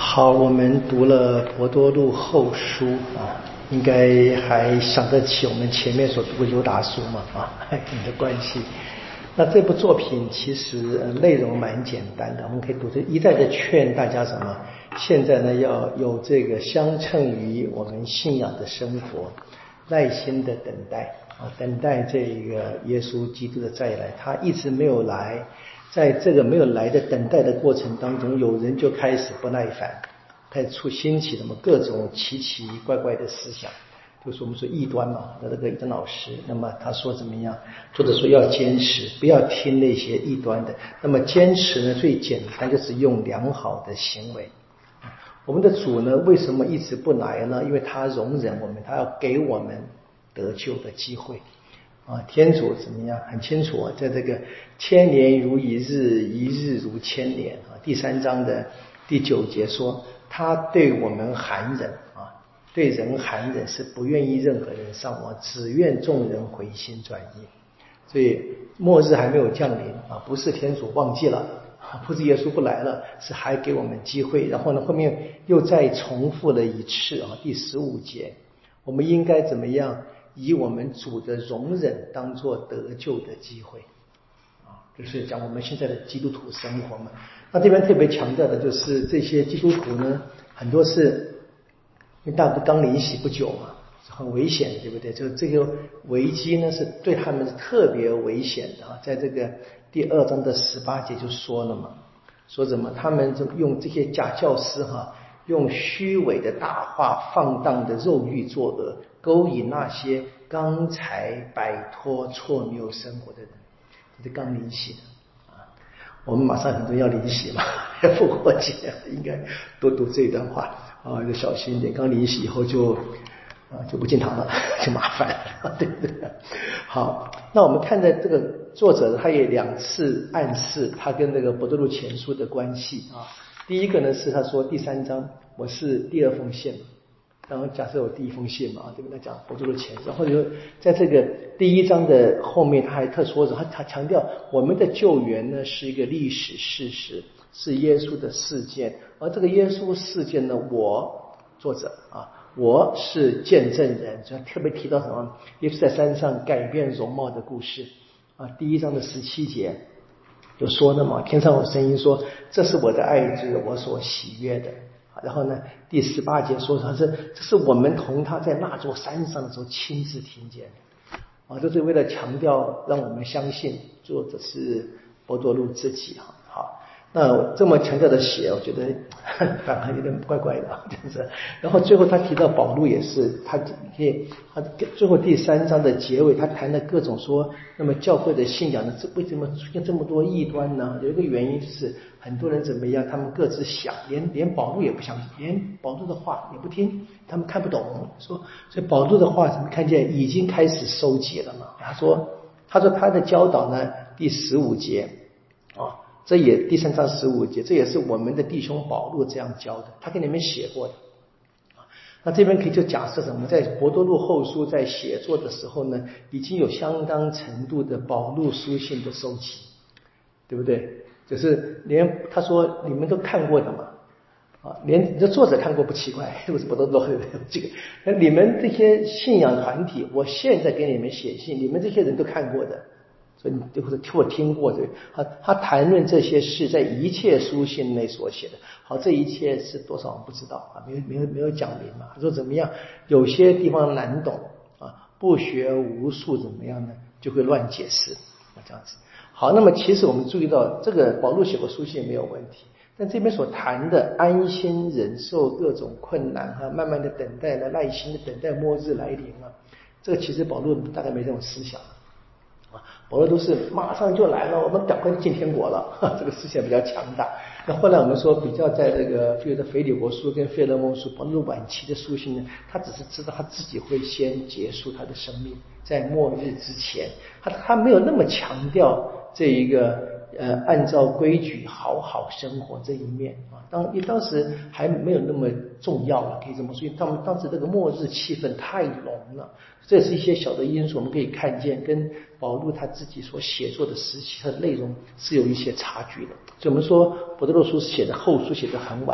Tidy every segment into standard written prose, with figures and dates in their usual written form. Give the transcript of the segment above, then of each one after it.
好，我们读了伯多禄后书啊，应该还想得起我们前面所读的犹达书嘛你的关系。那这部作品其实内容蛮简单的，我们可以读着一再的劝大家什么？现在呢要有这个相称于我们信仰的生活，耐心的等待等待这个耶稣基督的再来，他一直没有来。在这个没有来的等待的过程当中，有人就开始不耐烦，开始兴起各种奇奇怪怪的思想，就是我们说异端嘛。那个异端老师，那么他说怎么样？作者说要坚持，不要听那些异端的。那么坚持呢，最简单就是用良好的行为。我们的主呢，为什么一直不来呢？因为他容忍我们，他要给我们得救的机会。天主怎么样？很清楚在这个千年如一日，一日如千年第3章的第9节说，他对我们寒忍对人寒忍，是不愿意任何人丧亡，只愿众人回心转意。所以末日还没有降临不是天主忘记了不是耶稣不来了，是还给我们机会。然后呢，后面又再重复了一次第15节，我们应该怎么样？以我们主的容忍当作得救的机会就是讲我们现在的基督徒生活嘛。那这边特别强调的就是这些基督徒呢，很多是因为大不刚临洗不久嘛，很危险，对不对？就这个危机呢，是对他们是特别危险的在这个第2章的18节就说了嘛，说什么他们就用这些假教师用虚伪的大话放荡的肉欲作恶，勾引那些刚才摆脱错谬生活的人。这是刚临洗的我们马上很多要临洗嘛，要复活节，应该多读这段话就小心一点。刚临洗以后就不进堂了，就麻烦了，对不对？好，那我们看在这个作者他也2次暗示他跟这个伯多禄前书的关系第一个呢是他说第3章我是第2封信，然后假设有第1封信嘛，对不对？讲伯多禄前书，然后就在这个第1章的后面，他还特说着，他强调我们的救援呢是一个历史事实，是耶稣的事件，而这个耶稣事件呢，我作者我是见证人，就特别提到什么？耶稣在山上改变容貌的故事第1章的17节就说了嘛，天上有声音说，这是我的爱子，我所喜悦的。然后呢，第18节说这是我们同他在那座山上的时候亲自听见的这是为了强调让我们相信作者是伯多禄自己好，那这么强调的写，我觉得反而有点怪怪的就是。然后最后他提到保禄也是，他最后第3章的结尾，他谈了各种说，那么教会的信仰为什么出现这么多异端呢？有一个原因就是很多人怎么样，他们各自想，连保禄也不相信，连保禄的话也不听，他们看不懂。所以保禄的话怎么看见已经开始收集了嘛？他说他的教导呢，第15节这也第3章15节，这也是我们的弟兄保禄这样教的，他给你们写过的那这边可以就假设什么，在伯多禄后书在写作的时候呢，已经有相当程度的保禄书信的收集，对不对？就是连他说你们都看过的嘛连这作者看过不奇怪，是不是伯多禄这个？那你们这些信仰团体，我现在给你们写信，你们这些人都看过的。所以你或者我听过对，他谈论这些事在一切书信内所写的。好，这一切是多少我们不知道没有讲明嘛。他说怎么样？有些地方难懂不学无术怎么样呢？就会乱解释这样子。好，那么其实我们注意到，这个保禄写过书信没有问题，但这边所谈的安心忍受各种困难慢慢的等待耐心的等待末日来临这个其实保禄大概没这种思想。保罗都是马上就来了，我们赶快进天国了这个思想比较强大。那后来我们说比较在这个比如说腓立国书跟费勒蒙书，保罗晚期的书信呢，他只是知道他自己会先结束他的生命，在末日之前，他没有那么强调这一个按照规矩好好生活这一面当时还没有那么重要了，可以这么说。因为他们当时这个末日气氛太浓了，这是一些小的因素，我们可以看见跟保禄他自己所写作的时期，它的内容是有一些差距的。所以我们说伯多禄书写的后书写的很晚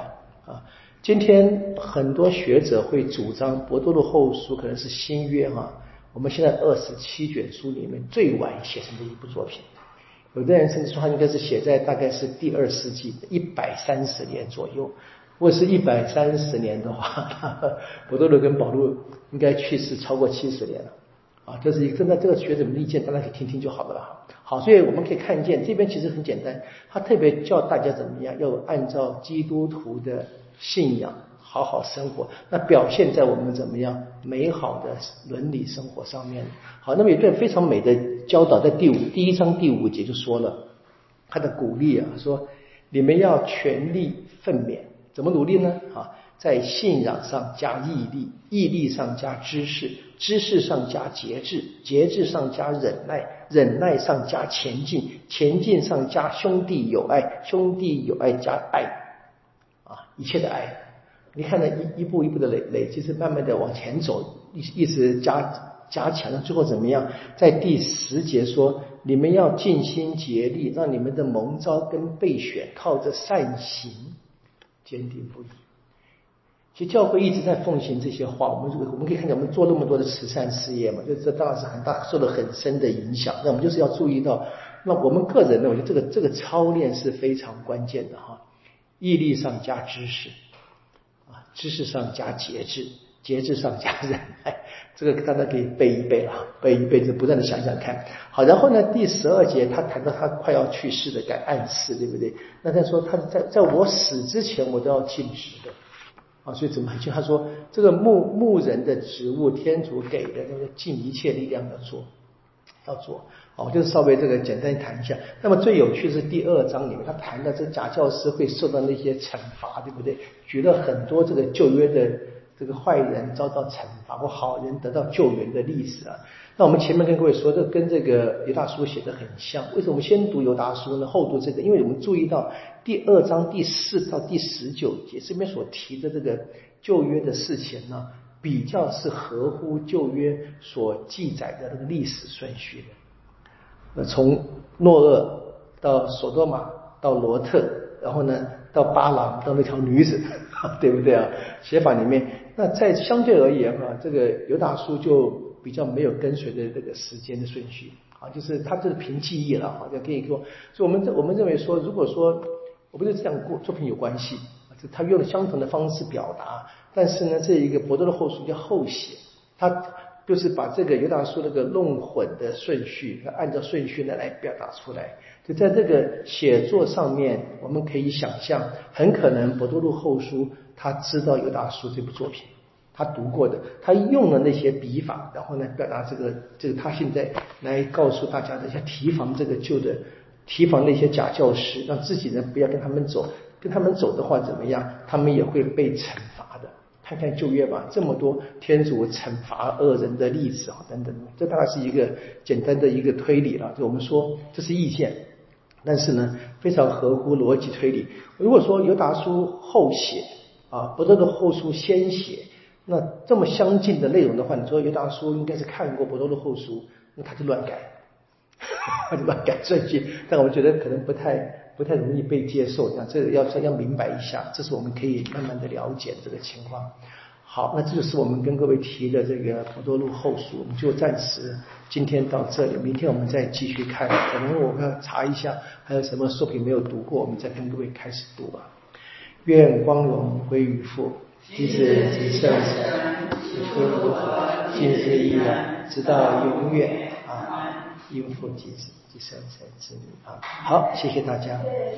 啊。今天很多学者会主张《博多禄后书》可能是新约我们现在27卷书里面最晚写成的一部作品。有的人甚至说它应该是写在大概是第2世纪130年左右。如果是130年的话，博多禄跟保禄应该去世超过70年了这是一个真的，这个学者们的意见大家可以听听就好了好，所以我们可以看见这边其实很简单，他特别叫大家怎么样，要按照基督徒的信仰好好生活，那表现在我们怎么样美好的伦理生活上面。好，那么有一段非常美的教导，在第1章第5节就说了，他的鼓励说你们要全力奋勉，怎么努力呢？在信仰上加毅力，毅力上加知识，知识上加节制，节制上加忍耐，忍耐上加前进，前进上加兄弟友爱，兄弟友爱加爱一切的爱。你看呢，一步一步的累积，是慢慢的往前走，一直加强，最后怎么样？在第10节说，你们要尽心竭力，让你们的蒙召跟备选靠着善行坚定不移。其实教会一直在奉行这些话，我们可以看见我们做那么多的慈善事业嘛，就这当然是很大，受了很深的影响。那我们就是要注意到，那我们个人呢，我觉得这个操练是非常关键的毅力上加知识知识上加节制，节制上加忍耐，这个大家可以背一背背一背，就不断的想想看。好，然后呢，第12节他谈到他快要去世的该暗示，对不对？那他说他在我死之前我都要尽职的所以怎么就他说这个牧人的职务，天主给的那个尽一切力量要做。我就是稍微这个简单谈一下。那么最有趣的是第2章里面，他谈到这假教师会受到那些惩罚，对不对？举了很多这个旧约的这个坏人遭到惩罚或好人得到救援的历史那我们前面跟各位说，这跟这个犹大书写得很像。为什么我们先读犹大书呢，后读这个？因为我们注意到第2章第4到第19节这边所提的这个旧约的事情呢，比较是合乎旧约所记载的那个历史顺序的。从诺厄到索多玛到罗特，然后呢到巴郎到那条女子，对不对写法里面，那在相对而言这个犹大书就比较没有跟随的这个时间的顺序就是它就是凭记忆了就可以说，所以我们认为说，如果说我不是这样作品有关系，他用了相同的方式表达，但是呢，这一个博多的后书叫后写，他就是把这个犹大书那个弄混的顺序，按照顺序呢来表达出来。就在这个写作上面，我们可以想象，很可能博多禄后书他知道犹大书这部作品，他读过的，他用了那些笔法，然后呢表达这个他现在来告诉大家的，要提防这个提防那些假教师，让自己呢不要跟他们走，跟他们走的话怎么样？他们也会被惩罚的。看看旧约吧，这么多天主惩罚恶人的例子等等，这大概是一个简单的一个推理了。就我们说这是意见，但是呢非常合乎逻辑推理。如果说犹大书后写博多禄后书先写，那这么相近的内容的话，你说犹大书应该是看过博多禄后书，那他就乱改，乱改顺序，但我觉得可能不太容易被接受，这个要明白一下，这是我们可以慢慢的了解这个情况。好，那这就是我们跟各位提的这个博多禄后书，我们就暂时今天到这里，明天我们再继续看，可能我们要查一下还有什么作品没有读过，我们再跟各位开始读愿光荣归于父，及子及圣神，起初如何，今日依然，直到永远。因父及子及圣神之名好，谢谢大家。